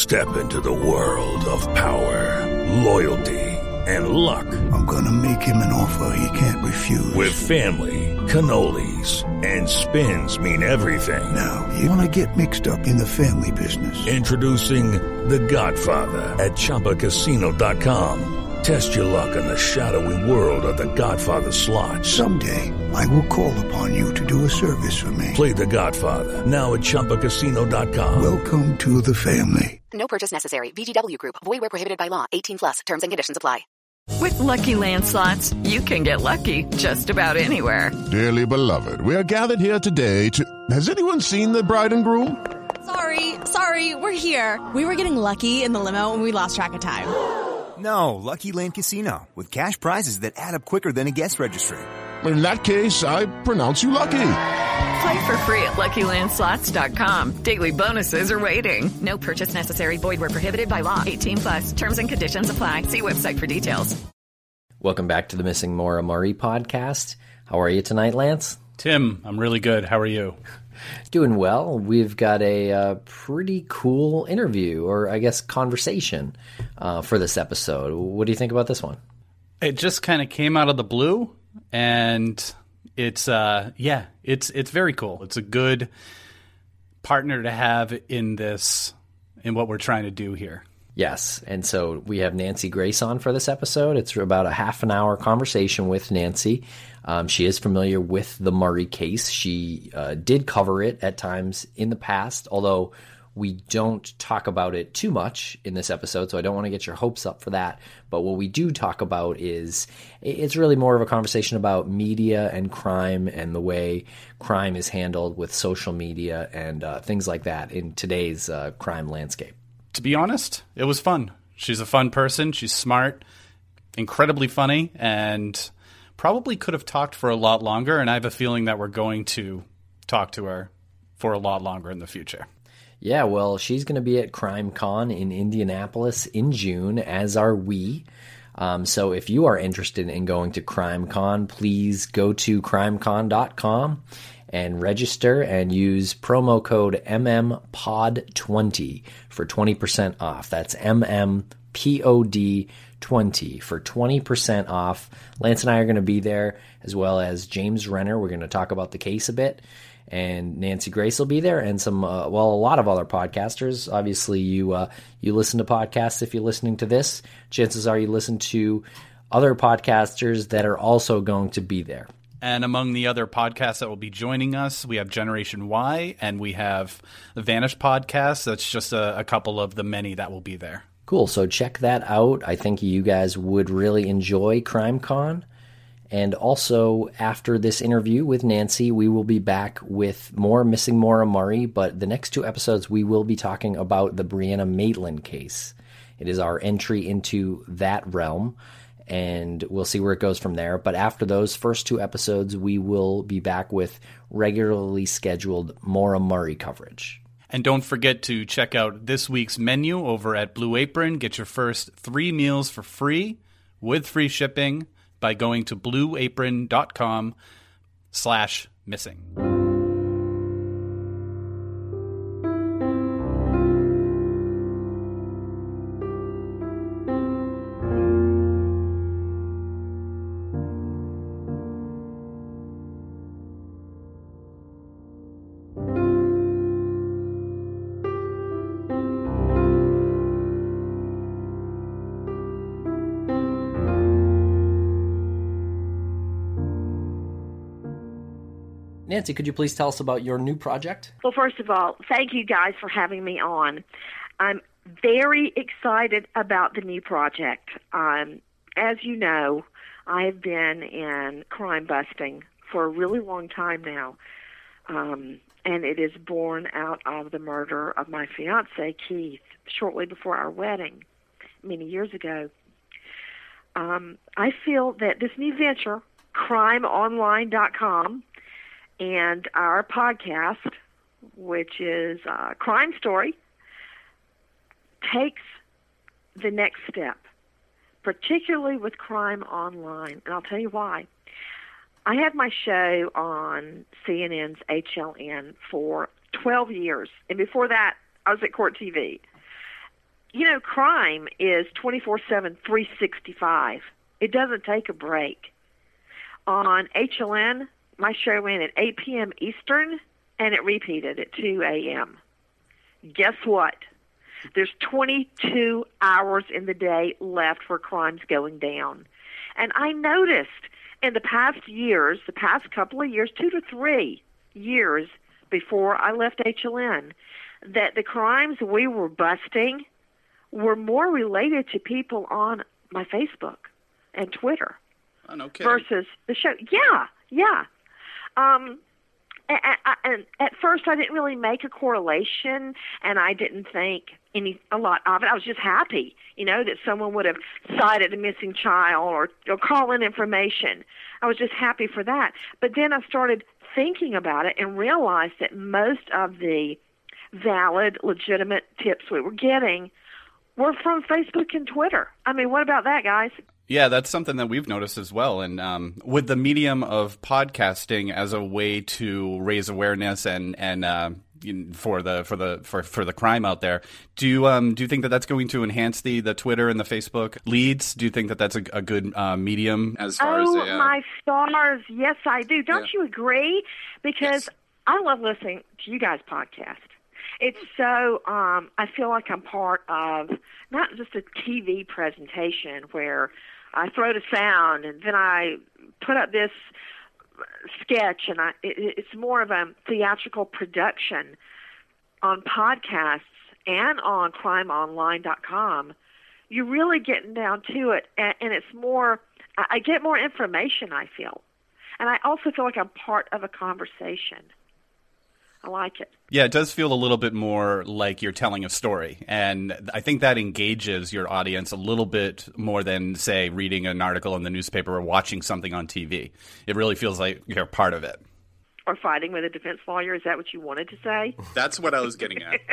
Step into the world of power, loyalty, and luck. I'm gonna make him an offer he can't refuse. With family, cannolis, and spins mean everything. Now, you wanna get mixed up in the family business. Introducing The Godfather at ChumbaCasino.com. Test your luck in the shadowy world of The Godfather slot. Someday, I will call upon you to do a service for me. Play The Godfather, now at ChumbaCasino.com. Welcome to the family. No purchase necessary. VGW Group. Void where prohibited by law. 18+. Terms and conditions apply. With Lucky Land Slots, you can get lucky just about anywhere. Dearly beloved, we are gathered here today to... Has anyone seen the bride and groom? Sorry, we're here. We were getting lucky in the limo and we lost track of time. No, Lucky Land Casino, with cash prizes that add up quicker than a guest registry. In that case, I pronounce you lucky. Play for free at LuckyLandSlots.com. Daily bonuses are waiting. No purchase necessary. Void where prohibited by law. 18+. Terms and conditions apply. See website for details. Welcome back to the Missing Maura Murray podcast. How are you tonight, Lance? Tim, I'm really good. How are you? Doing well. We've got a pretty cool interview, or I guess conversation, for this episode. What do you think about this one? It just kind of came out of the blue, and it's very cool. It's a good partner to have in what we're trying to do here. Yes, and so we have Nancy Grace on for this episode. It's about a half an hour conversation with Nancy. She is familiar with the Murray case. She did cover it at times in the past, although we don't talk about it too much in this episode, so I don't want to get your hopes up for that. But what we do talk about is it's really more of a conversation about media and crime and the way crime is handled with social media and things like that in today's crime landscape. To be honest, it was fun. She's a fun person. She's smart, incredibly funny, and probably could have talked for a lot longer, and I have a feeling that we're going to talk to her for a lot longer in the future. Yeah, well, she's going to be at CrimeCon in Indianapolis in June, as are we. So if you are interested in going to CrimeCon, please go to crimecon.com and register and use promo code MMPOD20 for 20% off. That's MMPOD20 for 20% off. Lance and I are going to be there, as well as James Renner. We're going to talk about the case a bit. And Nancy Grace will be there, and some, a lot of other podcasters. Obviously, you listen to podcasts if you're listening to this. Chances are you listen to other podcasters that are also going to be there. And among the other podcasts that will be joining us, we have Generation Y, and we have the Vanish podcast. That's just a couple of the many that will be there. Cool. So check that out. I think you guys would really enjoy CrimeCon. And also, after this interview with Nancy, we will be back with more Missing Maura Murray. But the next two episodes, we will be talking about the Brianna Maitland case. It is our entry into that realm, and we'll see where it goes from there. But after those first two episodes, we will be back with regularly scheduled Maura Murray coverage. And don't forget to check out this week's menu over at Blue Apron. Get your first 3 meals for free with free shipping by going to blueapron.com/missing. Nancy, could you please tell us about your new project? Well, first of all, thank you guys for having me on. I'm very excited about the new project. As you know, I have been in crime busting for a really long time now, and it is born out of the murder of my fiancé, Keith, shortly before our wedding, many years ago. I feel that this new venture, crimeonline.com, and our podcast, which is Crime Story, takes the next step, particularly with Crime Online. And I'll tell you why. I had my show on CNN's HLN for 12 years. And before that, I was at Court TV. crime is 24/7, 365. It doesn't take a break. On HLN, my show ran at 8 p.m. Eastern, and it repeated at 2 a.m. Guess what? There's 22 hours in the day left where crime's going down. And I noticed in the past years, the past couple of years, 2 to 3 years before I left HLN, that the crimes we were busting were more related to people on my Facebook and Twitter versus the show. Yeah. And at first I didn't really make a correlation, and I didn't think a lot of it. I was just happy, that someone would have cited a missing child or call in information. I was just happy for that. But then I started thinking about it and realized that most of the valid, legitimate tips we were getting were from Facebook and Twitter. I mean, what about that, guys? Yeah, that's something that we've noticed as well. And with the medium of podcasting as a way to raise awareness and for the crime out there, do you think that that's going to enhance the Twitter and the Facebook leads? Do you think that that's a good medium as far as my stars? Yes, I do. Don't you agree? Because I love listening to you guys' podcast. It's so, I feel like I'm part of not just a TV presentation where I throw the sound and then I put up this sketch, and it's more of a theatrical production on podcasts and on crimeonline.com. You're really getting down to it, and it's more, I get more information, I feel. And I also feel like I'm part of a conversation. I like it. Yeah, it does feel a little bit more like you're telling a story. And I think that engages your audience a little bit more than, say, reading an article in the newspaper or watching something on TV. It really feels like you're part of it. Or fighting with a defense lawyer. Is that what you wanted to say? That's what I was getting at.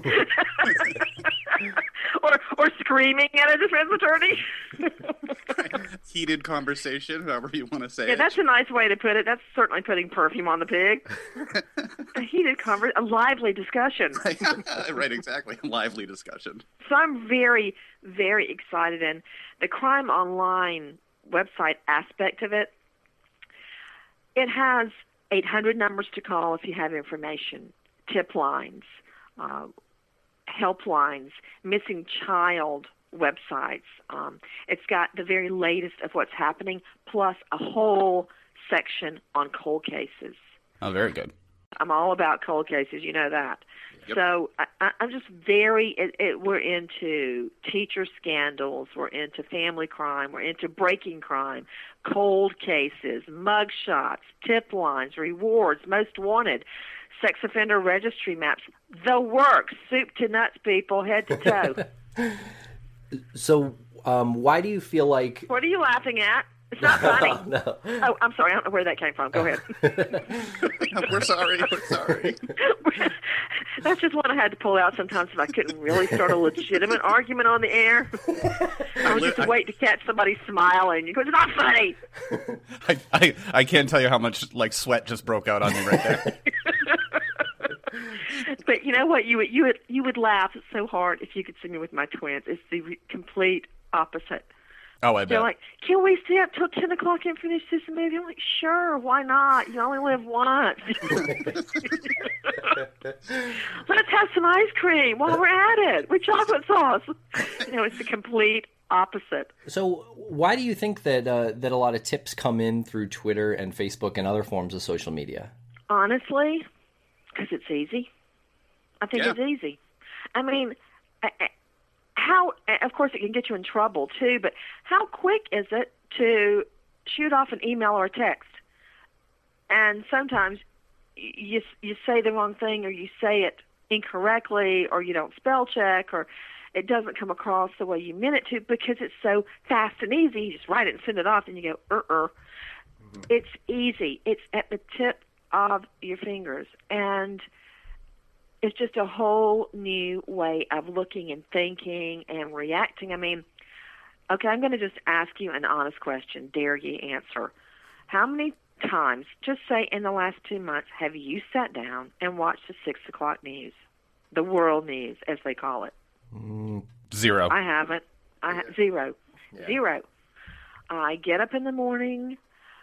or screaming at a defense attorney. Heated conversation, however you want to say it. Yeah, that's a nice way to put it. That's certainly putting perfume on the pig. A heated a lively discussion. Right, exactly. A lively discussion. So I'm very, very excited. And the Crime Online website aspect of it, it has 800 numbers to call if you have information, tip lines, helplines, missing child websites. It's got the very latest of what's happening, plus a whole section on cold cases. Oh, very good. I'm all about cold cases, you know that. Yep. So I'm just we're into teacher scandals, we're into family crime, we're into breaking crime, cold cases, mug shots, tip lines, rewards, most wanted, sex offender registry maps, the works, soup to nuts, people, head to toe. So why do you feel like... What are you laughing at? It's not funny. No. Oh, I'm sorry. I don't know where that came from. Go ahead. We're sorry. That's just one I had to pull out sometimes if I couldn't really start a legitimate argument on the air. I was just waiting to catch somebody smiling. It's not funny. I can't tell you how much sweat just broke out on me right there. But you know what? You would laugh so hard if you could see me with my twins. It's the complete opposite. Oh, I bet. They're like, can we stay up till 10 o'clock and finish this movie? I'm like, sure, why not? You only live once. Let's have some ice cream while we're at it with chocolate sauce. It's the complete opposite. So why do you think that that a lot of tips come in through Twitter and Facebook and other forms of social media? Honestly, because it's easy. I think it's easy. I mean, of course it can get you in trouble too, but how quick is it to shoot off an email or a text? And sometimes you say the wrong thing, or you say it incorrectly, or you don't spell check, or it doesn't come across the way you meant it to because it's so fast and easy. You just write it and send it off and you go, Mm-hmm. It's easy. It's at the tip of your fingers. And it's just a whole new way of looking and thinking and reacting. I mean, okay, I'm going to just ask you an honest question. Dare you answer? How many times, just say in the last 2 months, have you sat down and watched the 6 o'clock news, the world news, as they call it? 0. Zero. I haven't. Zero. Yeah. Zero. I get up in the morning.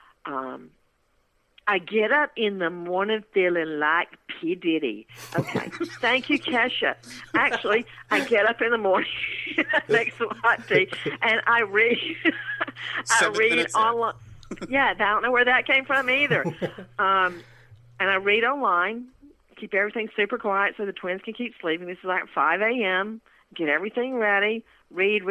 I get up in the morning feeling like P. Diddy. Okay. Thank you, Kesha. Actually, I get up in the morning, make some hot tea, and I read. I read online. Yeah, I don't know where that came from either. And I read online. Keep everything super quiet so the twins can keep sleeping. This is like 5 a.m. Get everything ready. Read.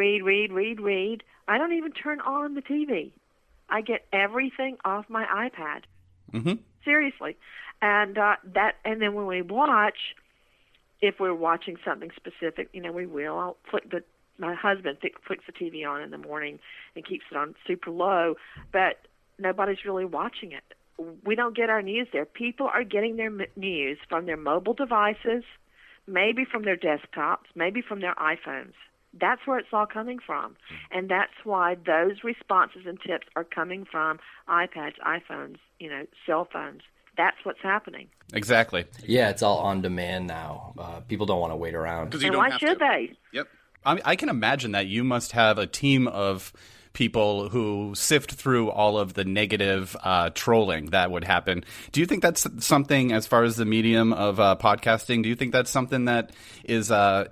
I don't even turn on the TV. I get everything off my iPad. Mm-hmm. Seriously. And and then when we watch, if we're watching something specific, we will. I'll my husband flicks the TV on in the morning and keeps it on super low, but nobody's really watching it. We don't get our news there. People are getting their news from their mobile devices, maybe from their desktops, maybe from their iPhones. That's where it's all coming from. And that's why those responses and tips are coming from iPads, iPhones, cell phones. That's what's happening. Exactly. Yeah, it's all on demand now. People don't want to wait around. And why should they? Yep. I can imagine that you must have a team of people who sift through all of the negative trolling that would happen. Do you think that's something, as far as the medium of podcasting, do you think that's something that is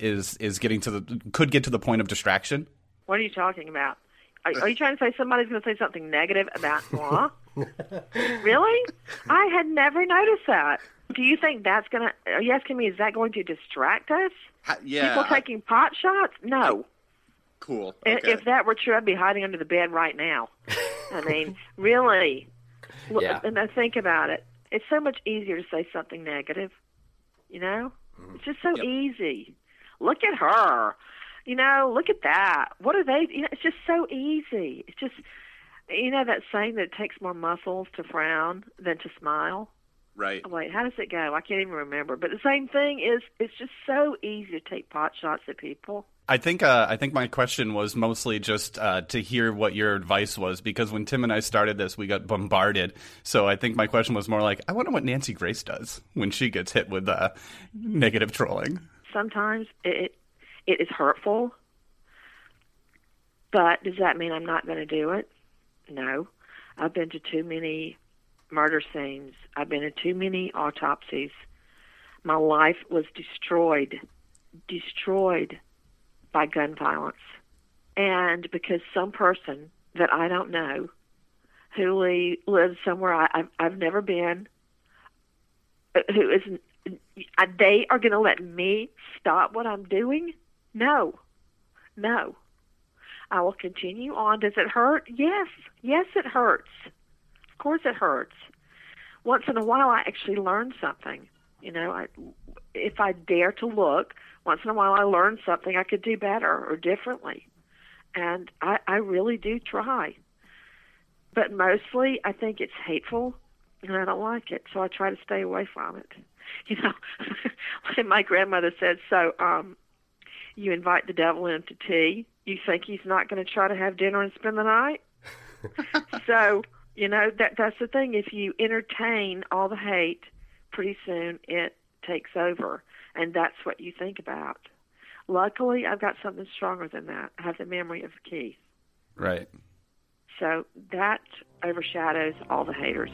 could get to the point of distraction? What are you talking about? Are you trying to say somebody's going to say something negative about moi? Really? I had never noticed that. Do you think that's going to, are you asking me, is that going to distract us? Yeah. People taking pot shots? No. Cool. Okay. If that were true, I'd be hiding under the bed right now. I mean, really. Yeah. And I think about it. It's so much easier to say something negative, It's just so easy. Look at her. Look at that. What are they? It's just so easy. It's just, that saying that it takes more muscles to frown than to smile? Right. Oh, wait, how does it go? I can't even remember. But the same thing is, it's just so easy to take pot shots at people. I think my question was mostly just to hear what your advice was, because when Tim and I started this, we got bombarded. So I think my question was more like, I wonder what Nancy Grace does when she gets hit with negative trolling. Sometimes it is hurtful, but does that mean I'm not going to do it? No. I've been to too many murder scenes. I've been in too many autopsies. My life was destroyed by gun violence. And because some person that I don't know, who lives somewhere I've never been, who is, they are going to let me stop what I'm doing? No. I will continue on. Does it hurt? Yes, it hurts. Of course it hurts. Once in a while, I actually learn something. If I dare to look, once in a while I learn something I could do better or differently. And I really do try. But mostly I think it's hateful, and I don't like it, so I try to stay away from it. Like my grandmother said, so you invite the devil into tea, you think he's not going to try to have dinner and spend the night? So, that's the thing. If you entertain all the hate, pretty soon it takes over, and that's what you think about. Luckily, I've got something stronger than that. I have the memory of Keith. Right. So that overshadows all the haters.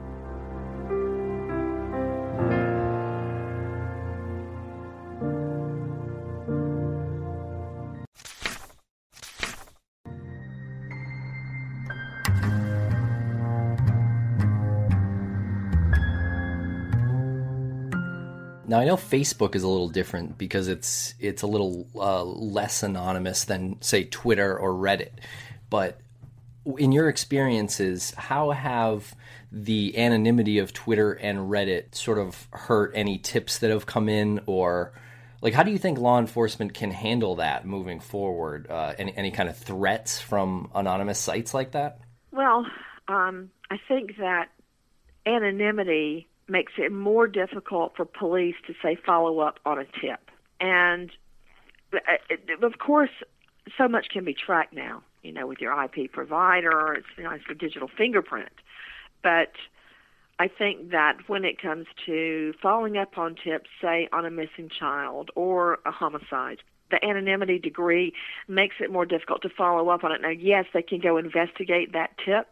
Now, I know Facebook is a little different because it's a little less anonymous than, say, Twitter or Reddit. But in your experiences, how have the anonymity of Twitter and Reddit sort of hurt any tips that have come in? Or, how do you think law enforcement can handle that moving forward? Any kind of threats from anonymous sites like that? Well, I think that anonymity makes it more difficult for police to, say, follow up on a tip. And, of course, so much can be tracked now, with your IP provider. It's a digital fingerprint. But I think that when it comes to following up on tips, say, on a missing child or a homicide, the anonymity degree makes it more difficult to follow up on it. Now, yes, they can go investigate that tip.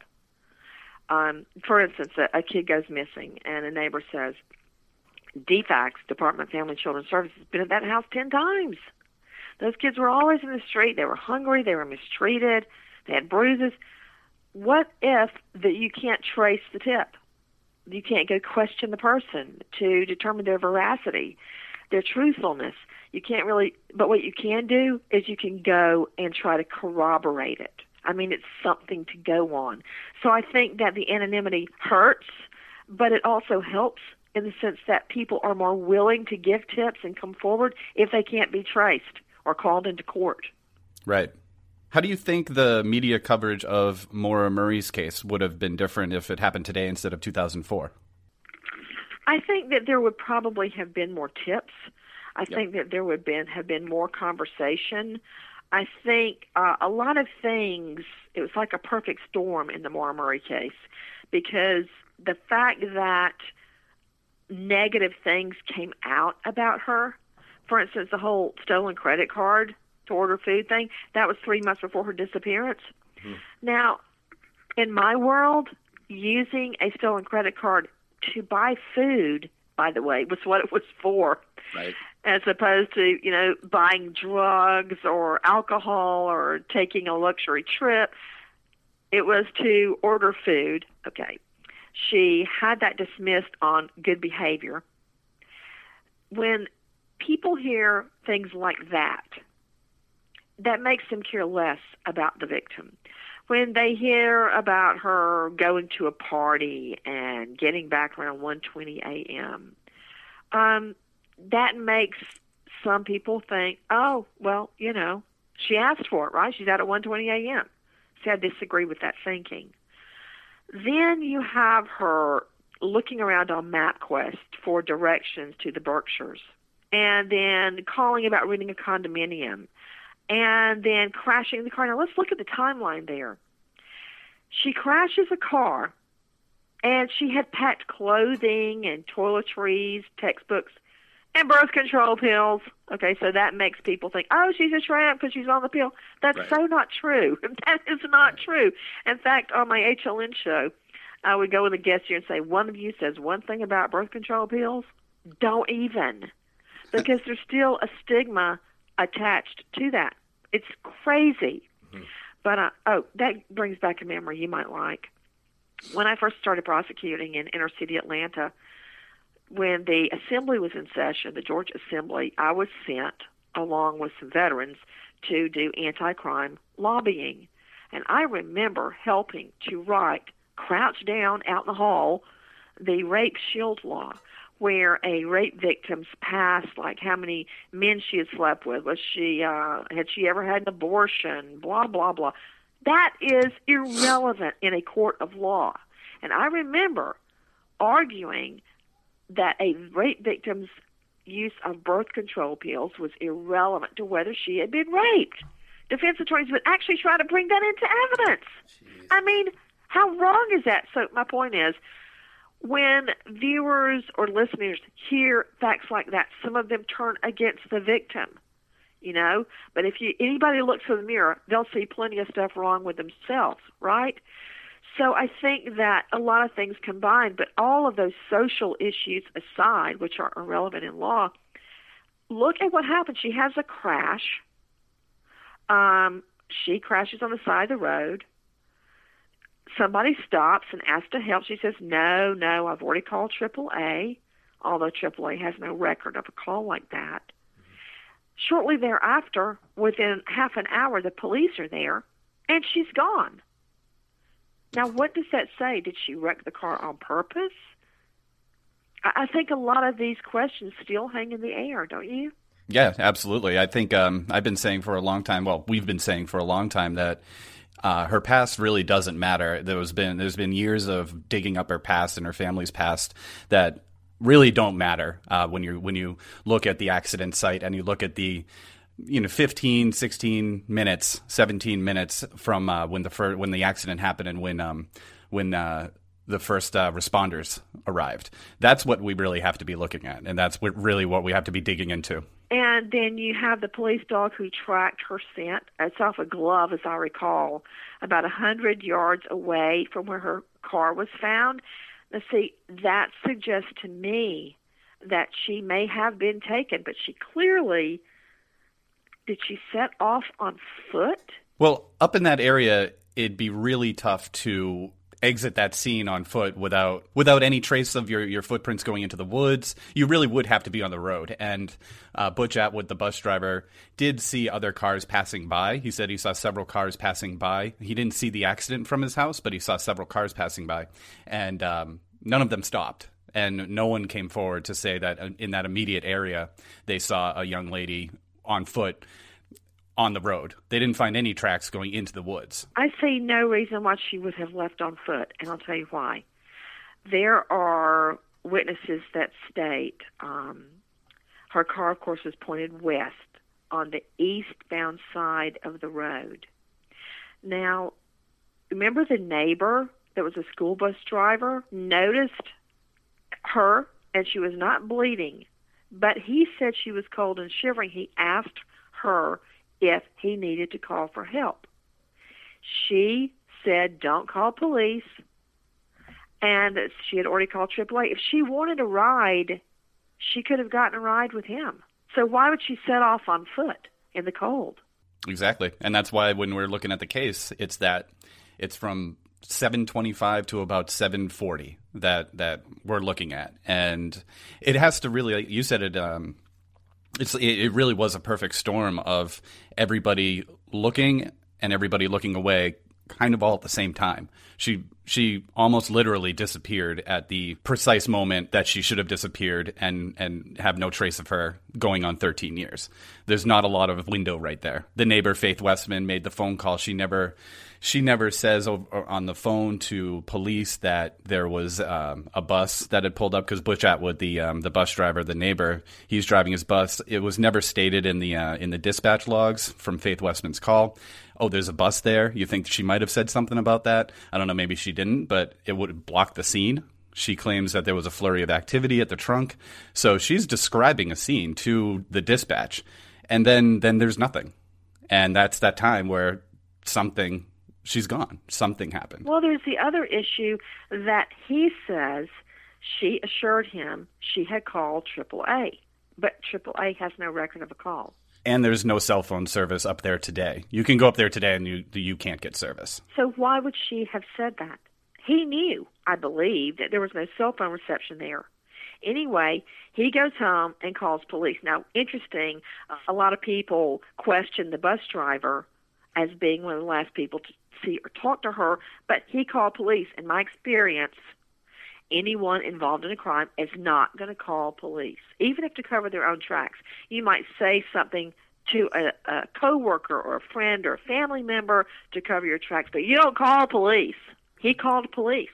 For instance, a kid goes missing, and a neighbor says, DFACS, Department of Family and Children's Services, has been at that house 10 times. Those kids were always in the street. They were hungry. They were mistreated. They had bruises. What if that you can't trace the tip? You can't go question the person to determine their veracity, their truthfulness. You can't really, but what you can do is you can go and try to corroborate it. I mean, it's something to go on. So I think that the anonymity hurts, but it also helps in the sense that people are more willing to give tips and come forward if they can't be traced or called into court. Right. How do you think the media coverage of Maura Murray's case would have been different if it happened today instead of 2004? I think that there would probably have been more tips. I think that there would have been more conversation. I think a lot of things, it was like a perfect storm in the Maura Murray case, because the fact that negative things came out about her, for instance, the whole stolen credit card to order food thing, that was 3 months before her disappearance. Mm-hmm. Now, in my world, using a stolen credit card to buy food, by the way, was what it was for. Right. As opposed to, buying drugs or alcohol or taking a luxury trip. It was to order food. Okay. She had that dismissed on good behavior. When people hear things like that, that makes them care less about the victim. When they hear about her going to a party and getting back around 1:20 a.m., that makes some people think, oh, well, she asked for it, right? She's out at 1:20 a.m. See, I disagree with that thinking. Then you have her looking around on MapQuest for directions to the Berkshires, and then calling about renting a condominium, and then crashing the car. Now, let's look at the timeline there. She crashes a car, and she had packed clothing and toiletries, textbooks, and birth control pills. Okay, so that makes people think, oh, she's a tramp because she's on the pill. That's so not true. That is not true. In fact, on my HLN show, I would go with a guest here and say, one of you says one thing about birth control pills, don't even. Because there's still a stigma attached to that. It's crazy. Mm-hmm. But, that brings back a memory you might like. When I first started prosecuting in inner city Atlanta, when the assembly was in session, the Georgia Assembly, I was sent, along with some veterans, to do anti-crime lobbying. And I remember helping to write, crouch down out in the hall, the rape shield law, where a rape victim's past, like how many men she had slept with, had she ever had an abortion, blah, blah, blah. That is irrelevant in a court of law. And I remember arguing that a rape victim's use of birth control pills was irrelevant to whether she had been raped. Defense attorneys would actually try to bring that into evidence. Jeez. I mean, how wrong is that? So my point is, when viewers or listeners hear facts like that, some of them turn against the victim, But if anybody looks in the mirror, they'll see plenty of stuff wrong with themselves, right? So I think that a lot of things combined, but all of those social issues aside, which are irrelevant in law, look at what happened. She has a crash. She crashes on the side of the road. Somebody stops and asks to help. She says, no, I've already called AAA, although AAA has no record of a call like that. Shortly thereafter, within half an hour, the police are there, and she's gone. Now, what does that say? Did she wreck the car on purpose? I think a lot of these questions still hang in the air, don't you? Yeah, absolutely. I think I've been saying for a long time, we've been saying for a long time that her past really doesn't matter. There's been years of digging up her past and her family's past that really don't matter when you look at the accident site and you look at the 15, 16 minutes, 17 minutes from when the accident happened and when the first responders arrived. That's what we really have to be looking at, and that's really what we have to be digging into. And then you have the police dog who tracked her scent. It's off a glove, as I recall, about 100 yards away from where her car was found. Now, see, that suggests to me that she may have been taken, but she clearly, did she set off on foot? Well, up in that area, it'd be really tough to exit that scene on foot without any trace of your footprints going into the woods. You really would have to be on the road. And Butch Atwood, the bus driver, did see other cars passing by. He said he saw several cars passing by. He didn't see the accident from his house, but he saw several cars passing by. And none of them stopped. And no one came forward to say that in that immediate area they saw a young lady on foot on the road. They didn't find any tracks going into the woods. I see no reason why she would have left on foot, and I'll tell you why. There are witnesses that state her car, of course, was pointed west on the eastbound side of the road. Now, remember the neighbor that was a school bus driver noticed her, and she was not bleeding, but he said she was cold and shivering. He asked her if he needed to call for help. She said, don't call police, and she had already called AAA. If she wanted a ride, she could have gotten a ride with him. So why would she set off on foot in the cold? Exactly. And that's why when we're looking at the case, it's from 7:25 to about 7:40 that we're looking at. And it has to really, like you said, it really was a perfect storm of everybody looking and everybody looking away kind of all at the same time. She almost literally disappeared at the precise moment that she should have disappeared and have no trace of her going on 13 years. There's not a lot of window right there. The neighbor, Faith Westman, made the phone call. She never says on the phone to police that there was a bus that had pulled up, because Butch Atwood, the bus driver, the neighbor, he's driving his bus. It was never stated in the dispatch logs from Faith Westman's call. Oh, there's a bus there. You think she might have said something about that? I don't know. Maybe she didn't, but it would block the scene. She claims that there was a flurry of activity at the trunk. So she's describing a scene to the dispatch, and then there's nothing. And that's that time where she's gone. Something happened. Well, there's the other issue that he says she assured him she had called AAA, but AAA has no record of a call. And there's no cell phone service up there today. You can go up there today and you can't get service. So why would she have said that? He knew, I believe, that there was no cell phone reception there. Anyway, he goes home and calls police. Now, interesting, a lot of people question the bus driver as being one of the last people to see or talk to her, but he called police. In my experience, anyone involved in a crime is not going to call police, even if to cover their own tracks. You might say something to a coworker or a friend or a family member to cover your tracks, but you don't call police. He called police.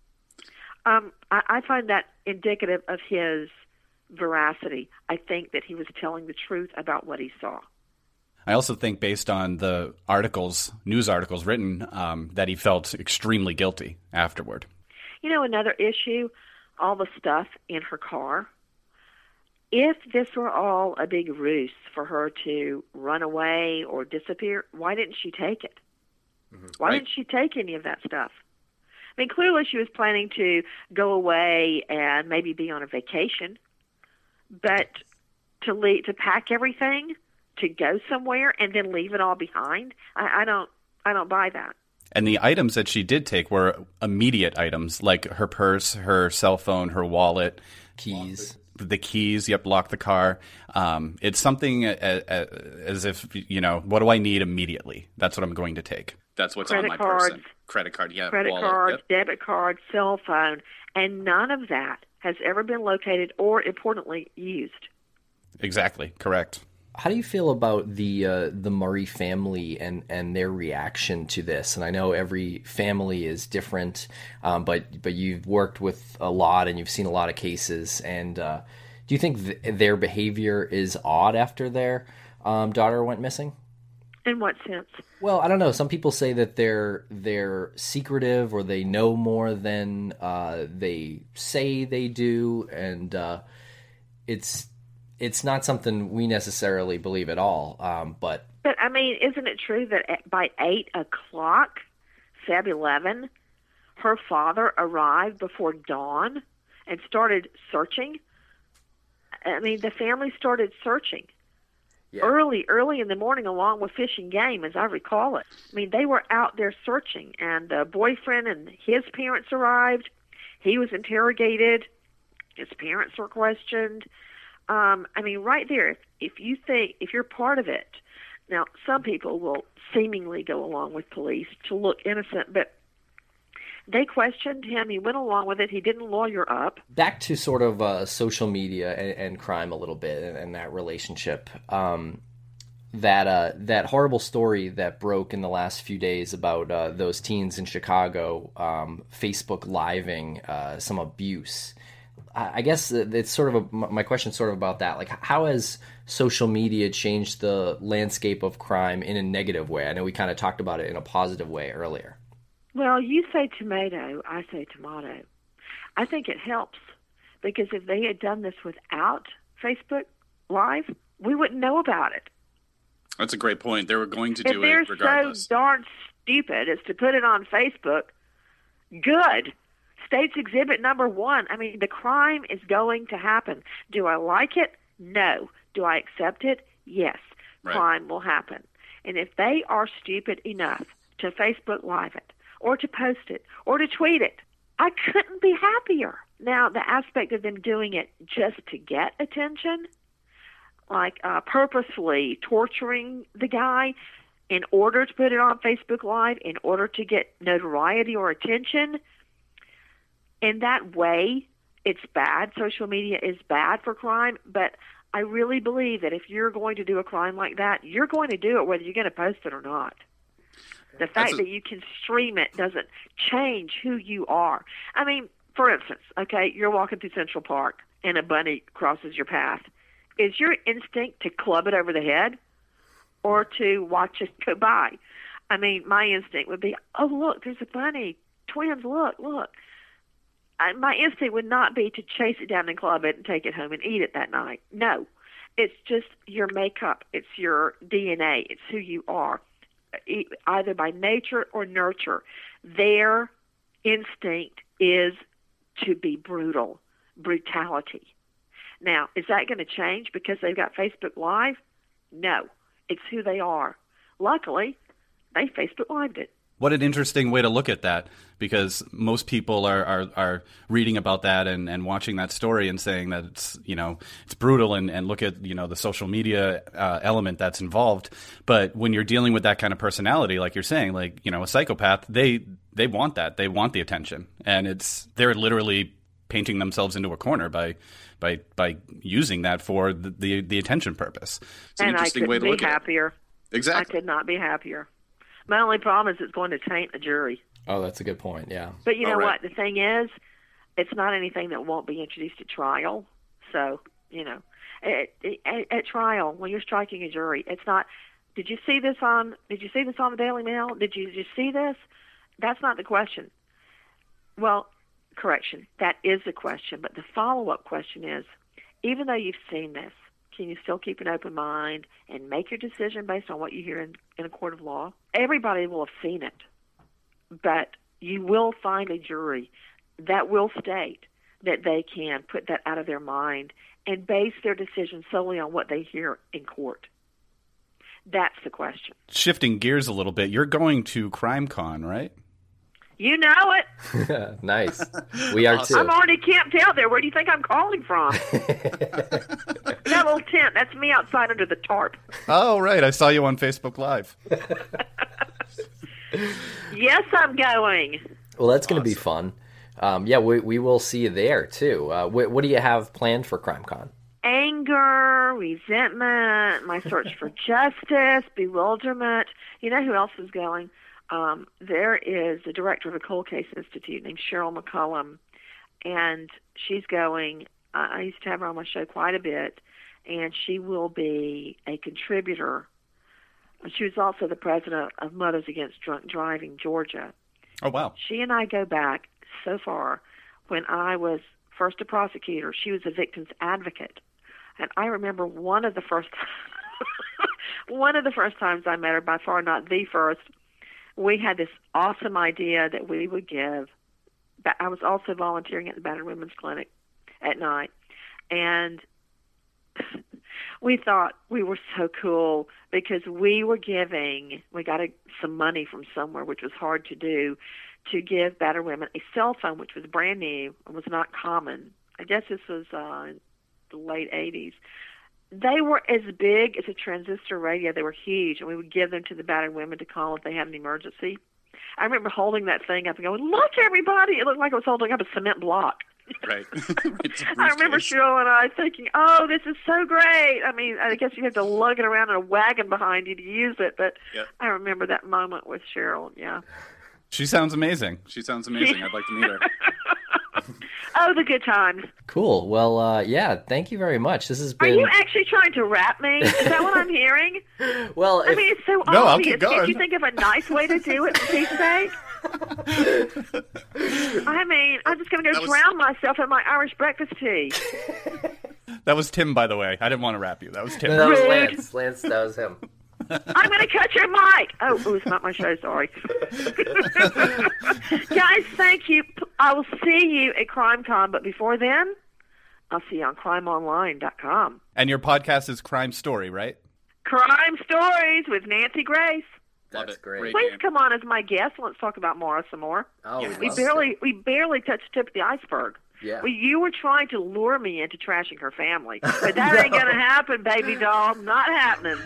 I find that indicative of his veracity. I think that he was telling the truth about what he saw. I also think, based on the news articles written, that he felt extremely guilty afterward. You know, another issue, all the stuff in her car. If this were all a big ruse for her to run away or disappear, why didn't she take it? Mm-hmm. Why didn't she take any of that stuff? I mean, clearly she was planning to go away and maybe be on a vacation, but to pack everything, to go somewhere and then leave it all behind, I don't buy that. And the items that she did take were immediate items, like her purse, her cell phone, her wallet, keys. The keys, lock the car. It's something as if, what do I need immediately? That's what I'm going to take. That's what's on my person. Credit card, yeah. Credit card, debit card, cell phone, and none of that has ever been located or, importantly, used. Exactly, correct. How do you feel about the Murray family and their reaction to this? And I know every family is different, but you've worked with a lot and you've seen a lot of cases. And do you think their behavior is odd after their daughter went missing? In what sense? Well, I don't know. Some people say that they're secretive, or they know more than they say they do, and it's. it's not something we necessarily believe at all. But I mean, isn't it true that by 8 o'clock, Feb 11, her father arrived before dawn and started searching? I mean, the family started searching early in the morning, along with Fish and Game, as I recall it. I mean, they were out there searching, and the boyfriend and his parents arrived. He was interrogated. His parents were questioned. I mean, right there, if you're part of it, now some people will seemingly go along with police to look innocent, but they questioned him. He went along with it. He didn't lawyer up. Back to sort of social media and crime a little bit and that relationship. That horrible story that broke in the last few days about those teens in Chicago Facebook living some abuse. I guess it's sort of my question sort of about that. Like, how has social media changed the landscape of crime in a negative way? I know we kind of talked about it in a positive way earlier. Well, you say tomato, I say tomato. I think it helps, because if they had done this without Facebook Live, we wouldn't know about it. That's a great point. They were going to do it regardless. If they're so darn stupid as to put it on Facebook, good. State's Exhibit number 1. I mean, the crime is going to happen. Do I like it? No. Do I accept it? Yes. Right. Crime will happen. And if they are stupid enough to Facebook Live it, or to post it, or to tweet it, I couldn't be happier. Now, the aspect of them doing it just to get attention, like purposefully torturing the guy in order to put it on Facebook Live, in order to get notoriety or attention, in that way, it's bad. Social media is bad for crime, but I really believe that if you're going to do a crime like that, you're going to do it whether you're going to post it or not. The fact that you can stream it doesn't change who you are. I mean, for instance, okay, you're walking through Central Park and a bunny crosses your path. Is your instinct to club it over the head or to watch it go by? I mean, my instinct would be, oh, look, there's a bunny. Twins, look. My instinct would not be to chase it down and club it and take it home and eat it that night. No. It's just your makeup. It's your DNA. It's who you are, either by nature or nurture. Their instinct is to be brutality. Now, is that going to change because they've got Facebook Live? No. It's who they are. Luckily, they Facebook Lived it. What an interesting way to look at that, because most people are reading about that and watching that story and saying that it's brutal and look at the social media element that's involved. But when you're dealing with that kind of personality, like you're saying, like a psychopath, they want that, they want the attention, and they're literally painting themselves into a corner by using that for the attention purpose. It's an interesting way to look at it. I couldn't be happier. Exactly. I could not be happier. My only problem is it's going to taint a jury. Oh, that's a good point, yeah. But you know what? The thing is, it's not anything that won't be introduced at trial. So, at trial, when you're striking a jury, it's not, did you see this on the Daily Mail? Did you just see this? That's not the question. Well, correction, that is the question. But the follow-up question is, even though you've seen this, can you still keep an open mind and make your decision based on what you hear in a court of law? Everybody will have seen it, but you will find a jury that will state that they can put that out of their mind and base their decision solely on what they hear in court. That's the question. Shifting gears a little bit, you're going to CrimeCon, right? You know it. Nice. We are too. I'm already camped out there. Where do you think I'm calling from? That little tent. That's me outside under the tarp. Oh, right. I saw you on Facebook Live. Yes, I'm going. Well, that's going to be fun. We will see you there, too. What do you have planned for CrimeCon? Anger, resentment, my search for justice, bewilderment. You know who else is going? There is the director of the Cold Case Institute named Cheryl McCullum, and she's going. I used to have her on my show quite a bit, and she will be a contributor. She was also the president of Mothers Against Drunk Driving Georgia. Oh, wow. She and I go back so far. When I was first a prosecutor, she was a victim's advocate. And I remember one of the first times I met her, by far not the first, we had this awesome idea that we would give. I was also volunteering at the Battered Women's Clinic at night. And we thought we were so cool because we got some money from somewhere, which was hard to do, to give battered women a cell phone, which was brand new and was not common. I guess this was in the late 80s. They were as big as a transistor radio. They were huge, and we would give them to the battered women to call if they had an emergency. I remember holding that thing up and going, "Look, everybody!" It looked like I was holding up a cement block. Right. I remember Cheryl and I thinking, "Oh, this is so great." I mean, I guess you have to lug it around in a wagon behind you to use it, but I remember that moment with Cheryl. Yeah. She sounds amazing. I'd like to meet her. Oh, the good times. Cool. Well, thank you very much. This has been... Are you actually trying to rap me? Is that what I'm hearing? Well, I mean, it's so obvious. I'll keep going. Can't you think of a nice way to do it, for Pete's sake? I mean, I'm just going to go drown myself in my Irish breakfast tea. That was Tim, by the way. I didn't want to rap you. That was Tim. No, that was Lance. Lance, that was him. I'm going to cut your mic. Oh, it's not my show. Sorry. Guys, thank you. I will see you at CrimeCon, but before then, I'll see you on crimeonline.com. And your podcast is Crime Story, right? Crime Stories with Nancy Grace. That's great. Please come on as my guest. Let's talk about Maura some more. Oh, we barely touched the tip of the iceberg. Yeah. Well, you were trying to lure me into trashing her family, but that ain't gonna happen, baby doll. Not happening.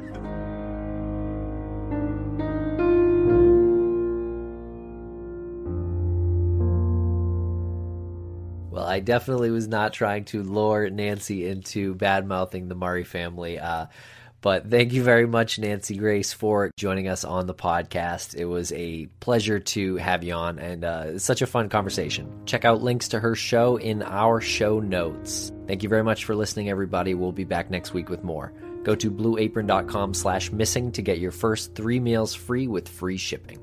Well, I definitely was not trying to lure Nancy into bad-mouthing the Murray family. But thank you very much, Nancy Grace, for joining us on the podcast. It was a pleasure to have you on, and it's such a fun conversation. Check out links to her show in our show notes. Thank you very much for listening, everybody. We'll be back next week with more. Go to blueapron.com/missing to get your first 3 meals free with free shipping.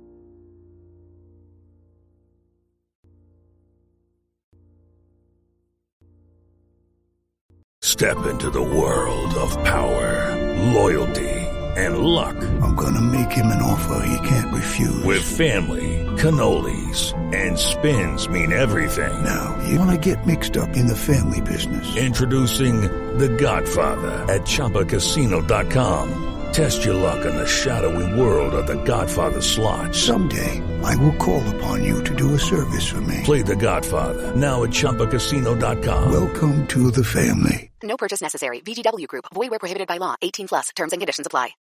Step into the world of power, loyalty, and luck. I'm gonna make him an offer he can't refuse. With family, cannolis, and spins mean everything. Now, you wanna get mixed up in the family business. Introducing The Godfather at ChumbaCasino.com. Test your luck in the shadowy world of The Godfather slot. Someday, I will call upon you to do a service for me. Play The Godfather, now at ChumbaCasino.com. Welcome to the family. No purchase necessary. VGW Group. Void where prohibited by law. 18+. Terms and conditions apply.